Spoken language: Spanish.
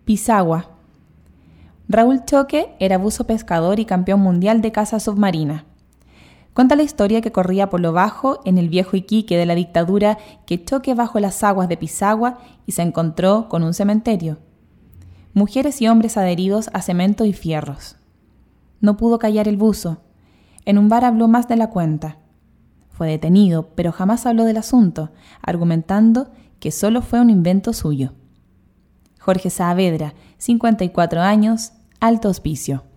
Pisagua. Raúl Choque era buzo pescador y campeón mundial de caza submarina. Cuenta la historia que corría por lo bajo en el viejo Iquique de la dictadura que Choque bajo las aguas de Pisagua y se encontró con un cementerio. Mujeres y hombres adheridos a cemento y fierros. No pudo callar el buzo. En un bar habló más de la cuenta. Fue detenido, pero jamás habló del asunto, argumentando que solo fue un invento suyo. Jorge Saavedra, 54 años, Alto Hospicio.